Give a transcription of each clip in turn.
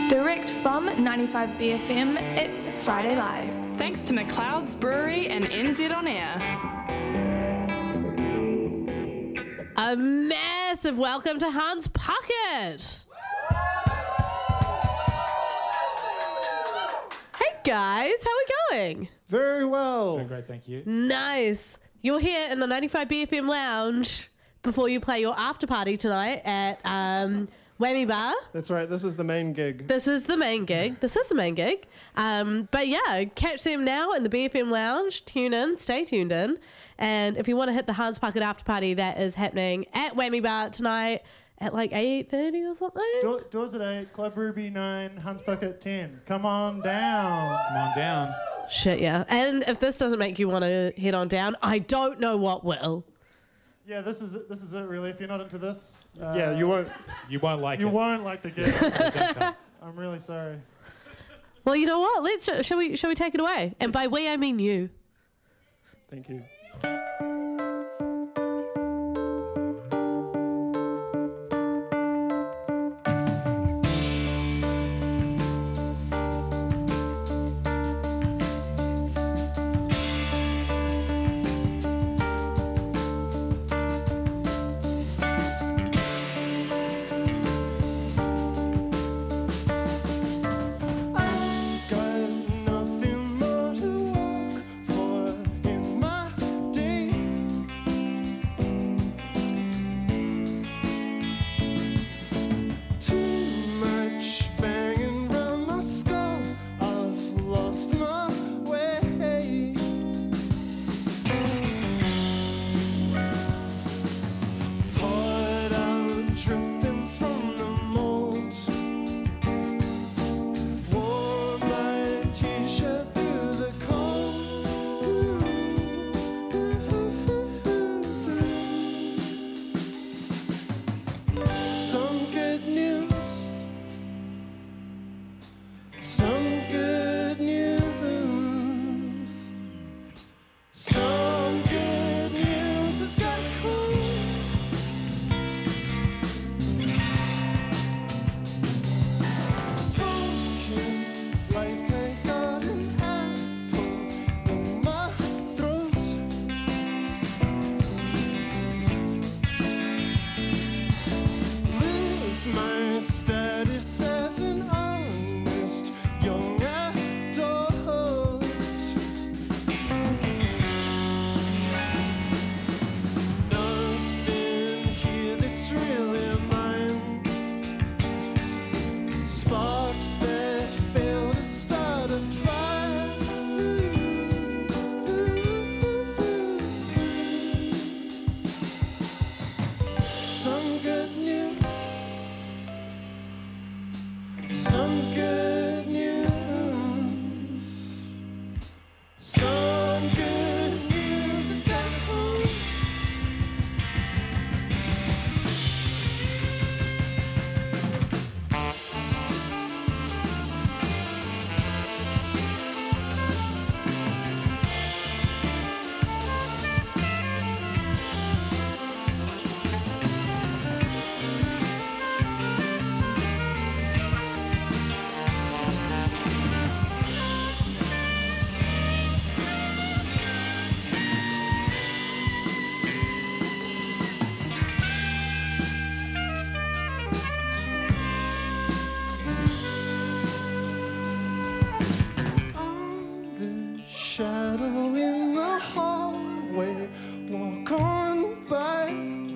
Direct from 95BFM, it's Friday Live. Thanks to McLeod's Brewery and NZ On Air. A massive welcome to Hans Puckett. Hey guys, how are we going? Very well. Doing great, thank you. Nice. You're here in the 95BFM lounge before you play your after party tonight at Whammy Bar. That's right. This is the main gig. This is the main gig. But yeah, catch them now in the BFM lounge. Tune in, stay tuned in. And if you want to hit the Hans Puckett after party, that is happening at Whammy Bar tonight at like 8:30 or something. Doors at 8, Club Ruby 9, Hans Puckett 10. Come on down. Come on down. Shit, yeah. And if this doesn't make you want to head on down, I don't know what will. Yeah, this is it really. If you're not into this, Yeah, you won't. You won't like you it. won't like the gig. Don't come. I'm really sorry. Well, you know what? Shall we take it away? And by we, I mean you. Thank you. I've got nothing more to work for in my day. Too much banging round my skull. I've lost my way. Poured out, dripping from the mold. Wore my t-shirt through the cold. Some good news. Some good news. Some good news. It's got cold. Smoking like I got an apple in my throat. Lose my status as an honest young adult. Nothing here that's really mine. Sparks that fail to start a fire. Some good news. Some good news. Some good news is got home. I'm the shadow in the hallway. Walk on by.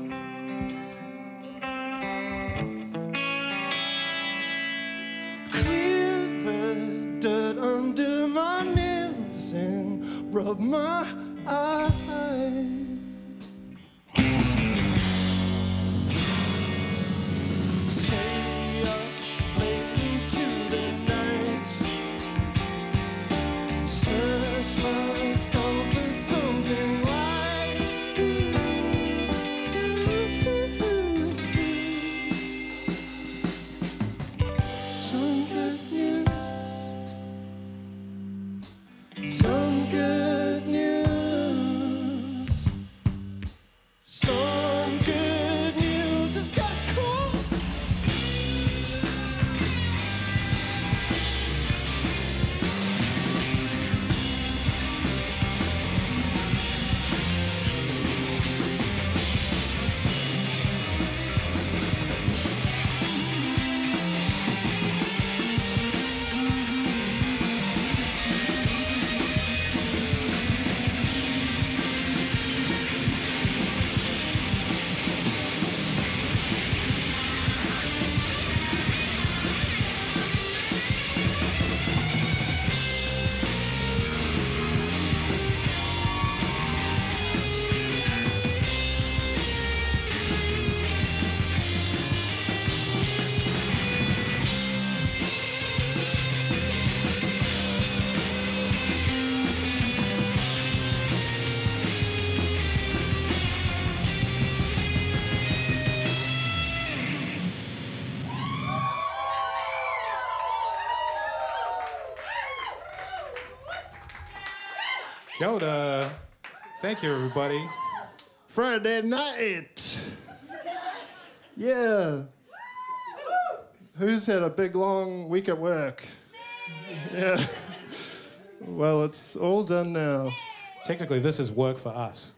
Clear the dirt under my nails and rub my eyes. Stay up late into the night. Search my skull for something light. Some good news. Some good news. Some good news. It's got cool. Kia ora. Thank you, everybody. Friday night. Yeah. Who's had a big long week at work? Yeah. Well, it's all done now. Technically, this is work for us.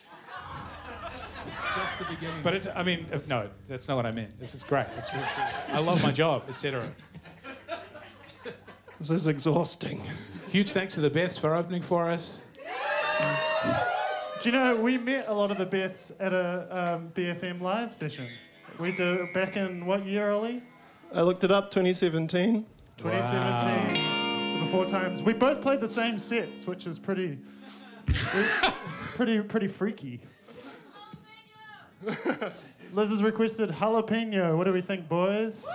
Just the beginning. But it's, I mean, no, that's not what I meant. This is great. It's really, I love my job, etc. This is exhausting. Huge thanks to the Beths for opening for us. Do you know, we met a lot of the Beths at a BFM live session. We did it back in what year, Ollie? I looked it up, 2017. 2017, the before times. We both played the same sets, which is pretty freaky. Liz has requested jalapeno. What do we think, boys?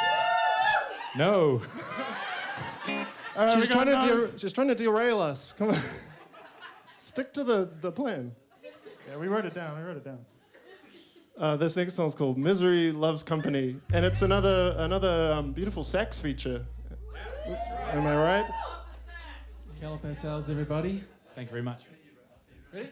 No. All right, She's trying to derail us. Come on. Stick to the plan. Yeah, we wrote it down. This next song's called Misery Loves Company, and it's another beautiful sax feature. Am I right? Calipasals, everybody. Thank you very much. Ready?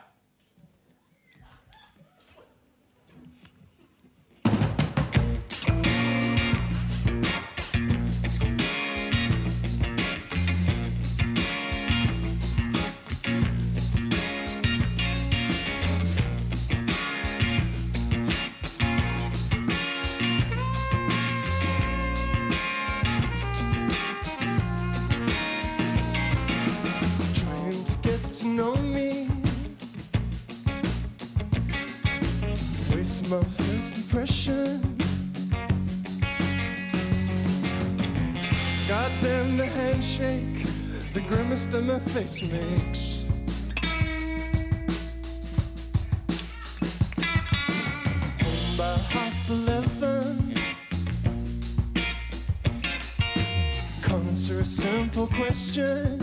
Trying to get to know me. Waste my first impression. Goddamn the handshake, the grimace that my face makes. Home by 11:30. Answer a simple question.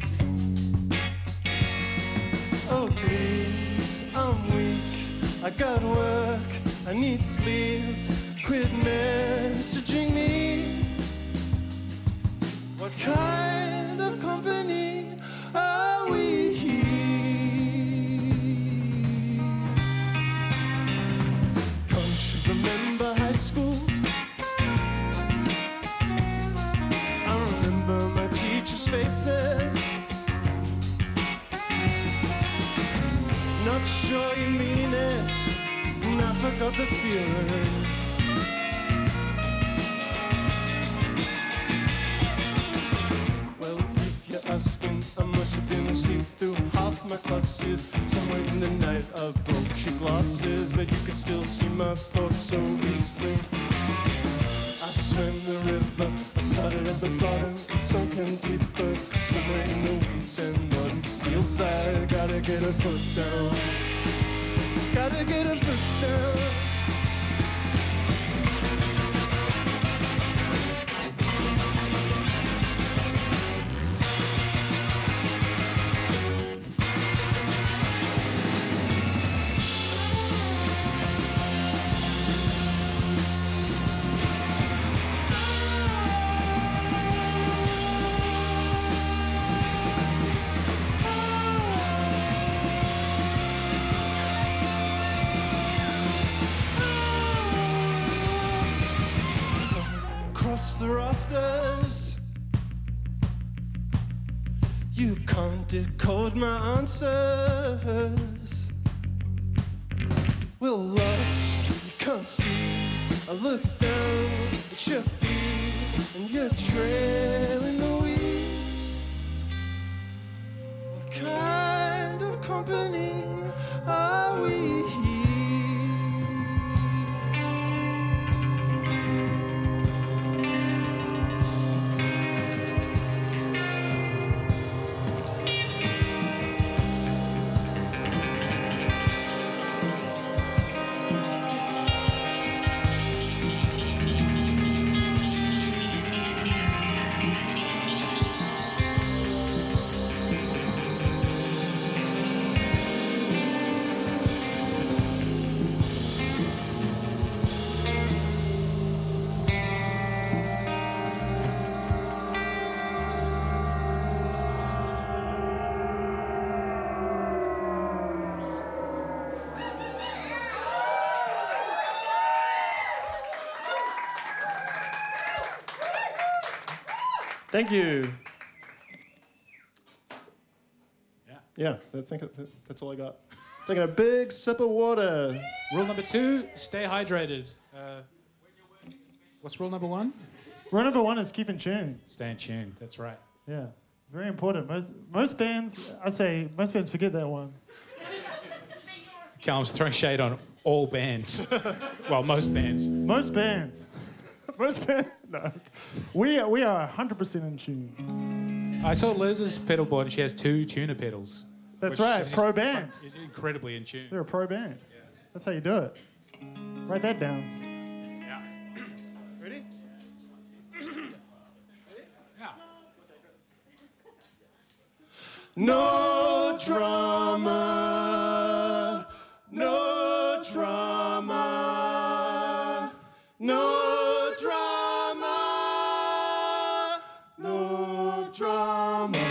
Oh please, I'm weak, I got work, I need sleep. Quit messaging me. What kind of company are we? Don't you remember high school? I remember my teachers' faces. Not sure you mean it, and I forgot the feeling. Well, if you're asking, I must have been asleep through half my classes. Somewhere in the night I broke your glasses, but you could still see my thoughts so easily. I swam the river, I started at the bottom and sunk in deeper. Somewhere in the weeds and mud fields, I gotta get a foot down. Gotta get a foot down. Across the rafters, you can't decode my answers. We're lost, you can't see. I look down at your feet, and you're trailing the weeds. What kind of company are we? Thank you. Yeah. Yeah, that's all I got. Taking a big sip of water. Rule number 2, stay hydrated. What's rule number 1? Rule number 1 is keep in tune. Stay in tune. That's right. Yeah, very important. Most bands, I'd say most bands forget that one. Calum's throwing shade on all bands. Well, most bands. Most bands. No. We are 100% in tune. I saw Liz's pedal board and she has 2 tuner pedals. That's which right, is pro band. Is incredibly in tune. They're a pro band. That's how you do it. Write that down. Yeah. Ready? Yeah. No drama. No drama. No drama. No drama.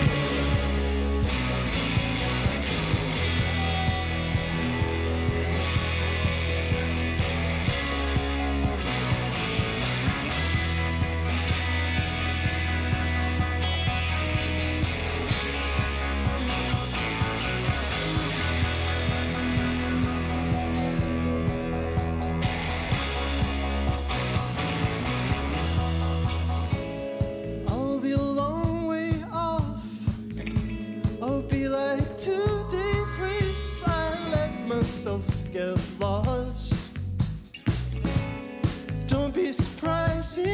I'll be a long way off. I'll be like 2 days late if I let myself get lost. Don't be surprising.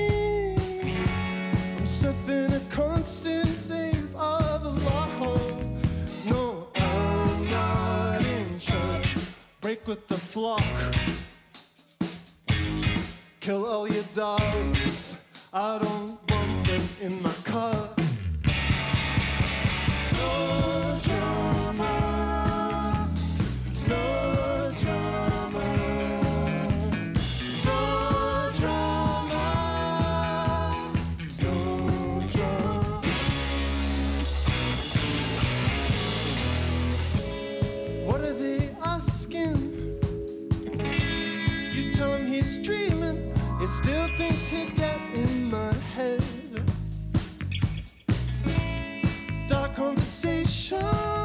I'm surfing a constant wave of the law. No, I'm not in charge. Break with the flock. Kill all your dogs. I don't want them in my car. No drama. No drama. No drama. No drama. What are they asking? You tell him he's dreaming. He still thinks he'd get in my head. Dark conversation.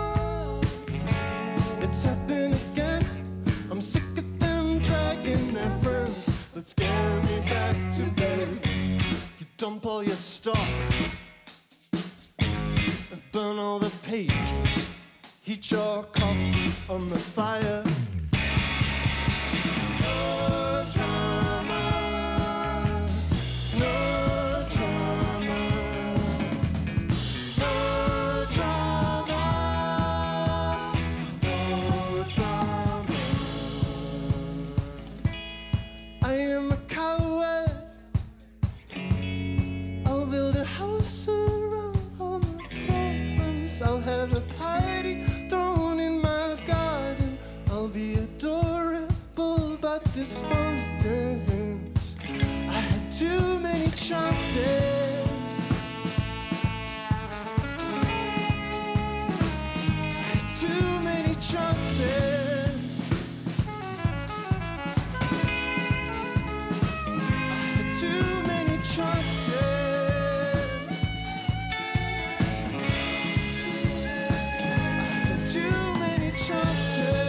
It's happened again. I'm sick of them dragging their friends. Let's get me back to bed. You dump all your stock and burn all the pages. Heat your coffee on the fire. No drama. No drama. No drama. No drama. I am a coward. I'll build a house around all my problems. I'll have a party thrown in my garden. I'll be adorable but despondent. I had too many chances. I had too many chances. I had too many chances. I had too many chances.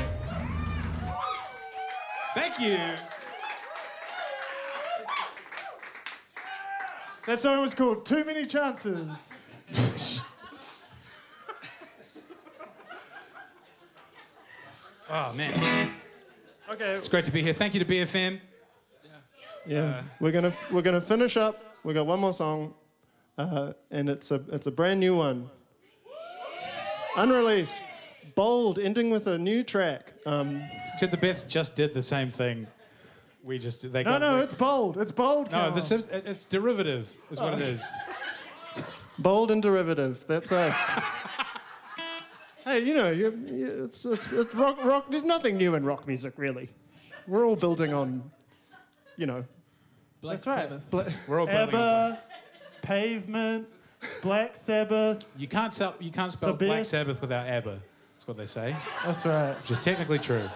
Thank you. That song was called Too Many Chances. Oh, man. Okay. It's great to be here. Thank you to BFM. Yeah. We're gonna finish up. We got one more song, and it's a brand new one. Unreleased. Bold, ending with a new track. Except the Beths just did the same thing. We just did. No, it's bold. It's bold. No, Callum. it's derivative is what it is. Bold and derivative. That's us. Hey, it's rock. There's nothing new in rock music, really. We're all building on, Black That's right. Sabbath. We're all building on ABBA, Pavement, Black Sabbath. You can't spell The Black Beths. Sabbath without ABBA. That's what they say, That's right. which is technically true.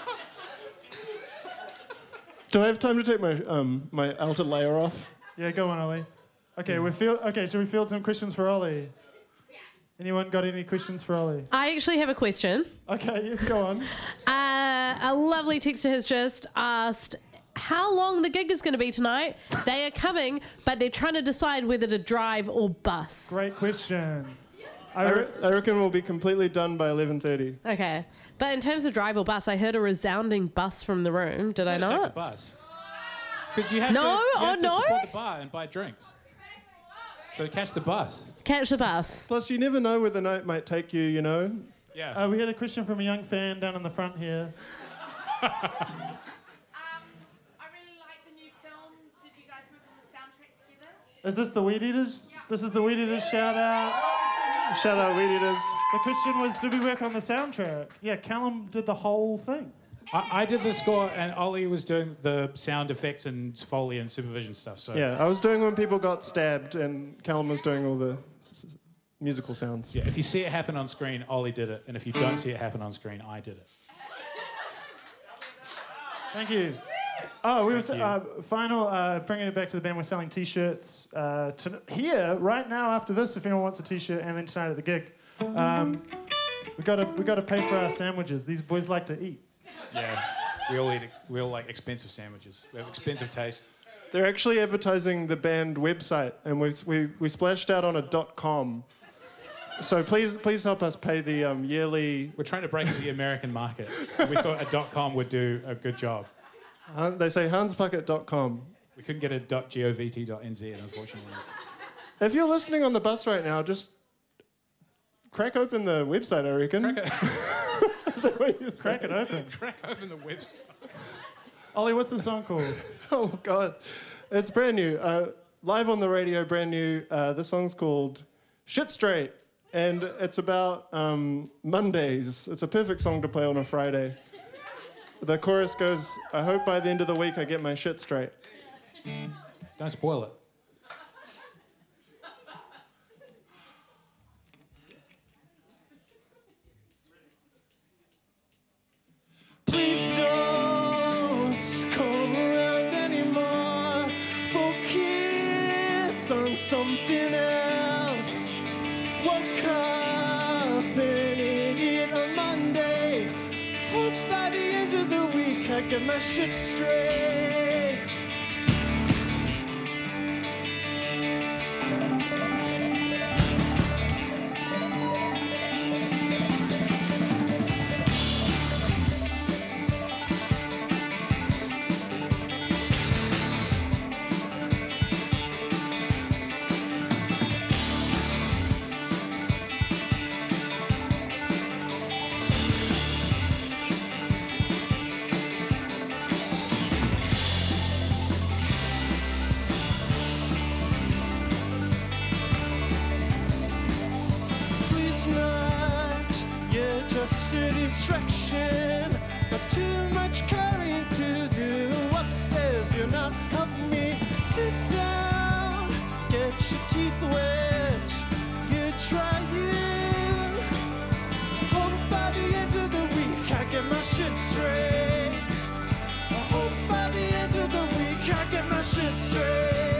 Do I have time to take my outer layer off? Yeah, go on, Ollie. Okay, so we field some questions for Ollie. Anyone got any questions for Ollie? I actually have a question. Okay, yes, go on. A lovely texter has just asked how long the gig is going to be tonight. They are coming, but they're trying to decide whether to drive or bus. Great question. I reckon we'll be completely done by 11:30. Okay. But in terms of drive or bus, I heard a resounding bus from the room. Did I Take the not? bus. Because you have No? to, you Oh, have to no? support the bar and buy drinks. So catch the bus. Catch the bus. Plus, you never know where the night might take you, Yeah. We had a question from a young fan down in the front here. I really like the new film. Did you guys work on the soundtrack together? Is this the Weed Eaters? This is the Weed Eaters shout out. Shout out, Weed Eaters. The question was, did we work on the soundtrack? Yeah, Callum did the whole thing. I did the score, and Ollie was doing the sound effects and Foley and supervision stuff. So Yeah, I was doing when people got stabbed, and Callum was doing all the musical sounds. yeah, if you see it happen on screen, Ollie did it, and if you don't see it happen on screen, I did it. Thank you. Oh, we were Thank bringing it back to the band. We're selling T-shirts here right now. After this, if anyone wants a T-shirt, and then tonight at the gig, we got to pay for our sandwiches. These boys like to eat. Yeah, we all like expensive sandwiches. We have expensive taste. They're actually advertising the band website, and we splashed out on a .com. So please help us pay the yearly. We're trying to break into the American market. We thought a .com would do a good job. They say hansbucket.com. We couldn't get a .govt.nz, unfortunately. If you're listening on the bus right now, just crack open the website, I reckon. Is that what you said? Crack it open. Crack open the website. Ollie, what's the song called? Oh, God. It's brand new. Live on the radio, brand new. The song's called Shit Straight. And it's about Mondays. It's a perfect song to play on a Friday. The chorus goes, I hope by the end of the week I get my shit straight. Don't spoil it. Please don't come around anymore. Focus on something else. Woke up an idiot on Monday. Hope by the end of the week I get my shit straight. Please not, you're just a distraction. Not too much carrying to do upstairs. You're not helping me. Sit down, get your teeth wet. You're trying. Hope by the end of the week I get my shit straight. I hope by the end of the week I get my shit straight.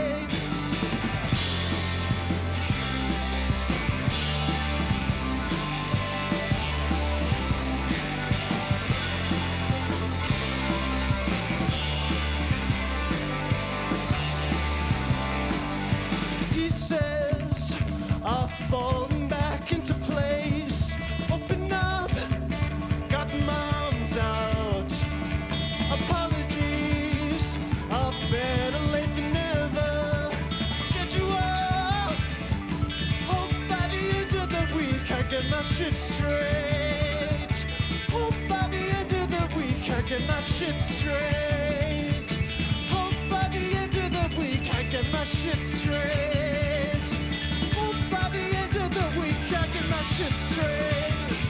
shit straight. Hope by the end of the week I get my shit straight. Hope by the end of the week I get my shit straight. Hope by the end of the week I get my shit straight.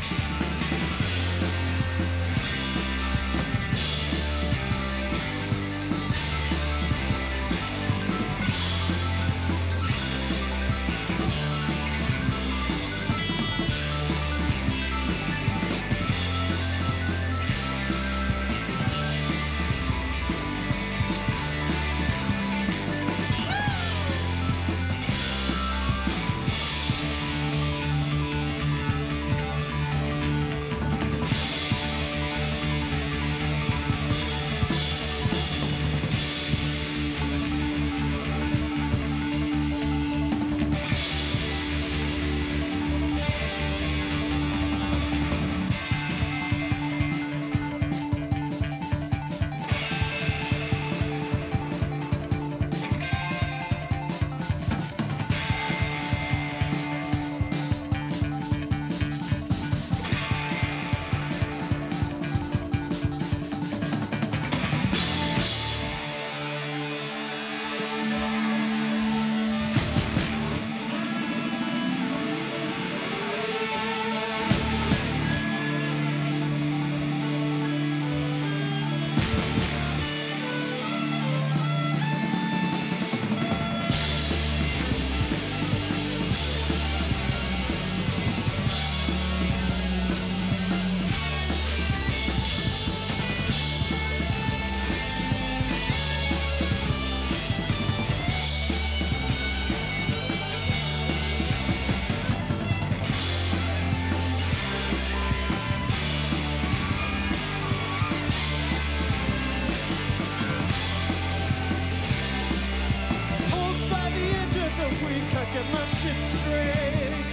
Get my shit straight.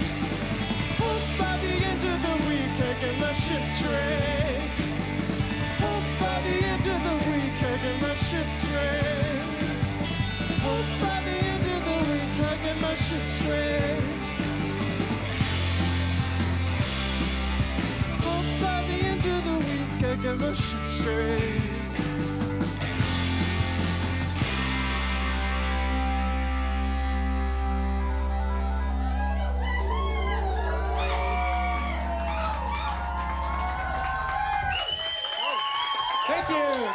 Hope by the end of the week I get my shit straight. Hope by the end of the week I get my shit straight. Hope by the end of the week I get my shit straight. Hope by the end of the week I get my shit straight. Thank you.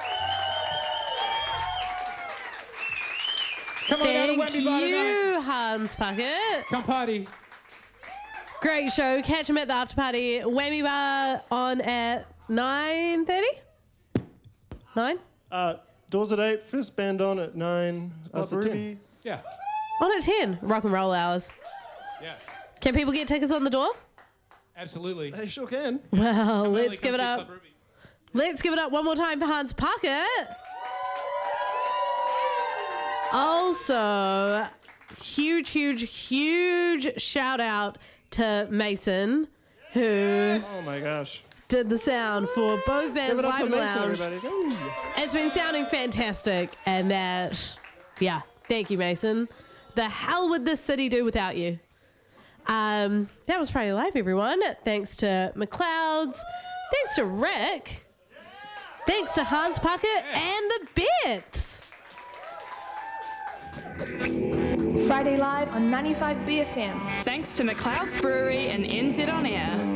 Come on down to Thank Whammy Bar tonight. you, Hans Puckett. Come party. Great show. Catch him at the after party. Whammy Bar on at 9:30? 9? Doors at 8, first band on at 9. Club at 10. Ruby. Yeah. On at 10. Rock and roll hours. Yeah. Can people get tickets on the door? Absolutely. They sure can. Well, Only let's come give it see up. Club Ruby. Let's give it up one more time for Hans Puckett. Also, huge shout out to Mason, who Oh my gosh. did the sound for both bands Give it up live for in the Mason, lounge. everybody. Ooh. It's been sounding fantastic, and thank you, Mason. The hell would this city do without you? That was Friday Live, everyone. Thanks to McLeod's. Thanks to Rick. Thanks to Hans Puckett and the Bits. Friday Live on 95 BFM. Thanks to McLeod's Brewery and NZ On Air.